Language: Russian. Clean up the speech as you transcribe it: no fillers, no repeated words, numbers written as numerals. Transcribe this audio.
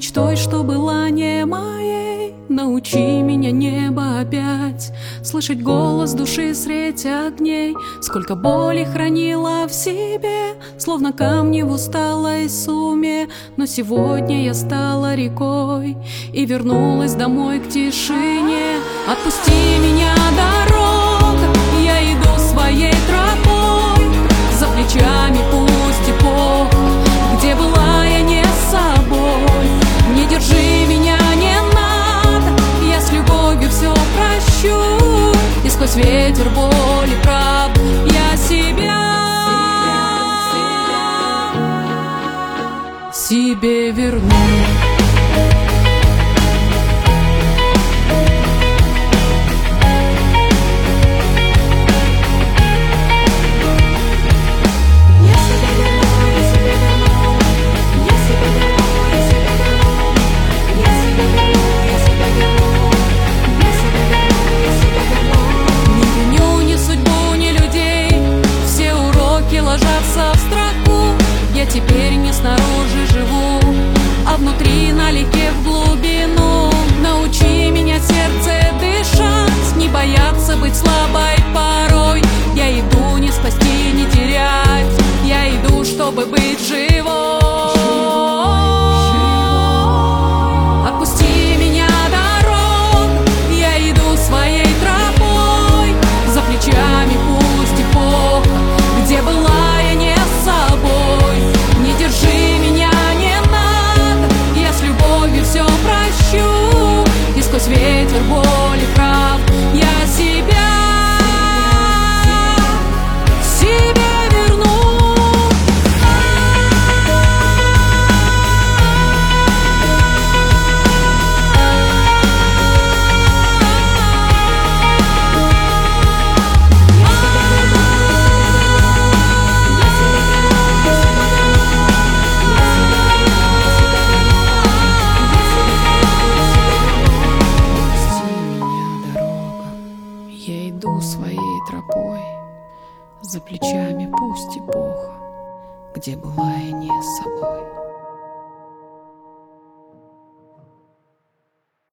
мечтой, что была не моей. Научи меня, небо, опять слышать голос души средь огней. Сколько боли хранила в себе, словно камни в усталой сумме. Но сегодня я стала рекой и вернулась домой к тишине. Отпусти меня, дорога, я иду своей тропой. За плечами пусть и Бог, где была я не собой. Не держи меня, не надо, я с любовью все прощу. И сквозь ветер, боль и правду я себе верну. Ложатся в строку, я теперь не снаружи живу, а внутри налегке в глубину. Научи меня, сердце, дышать, не бояться быть слабой порой. Я иду не спасти, не терять, я иду, чтобы быть живой. Отпусти меня, дорога, я иду своей тропой. За плечами пусть и плохо, где была я не собой. Не держи меня, не надо, я с любовью все прощу. И сквозь ветер, боль и правду я себе верну. Я иду своей тропой, за плечами пусть и Бог, где была я не собой.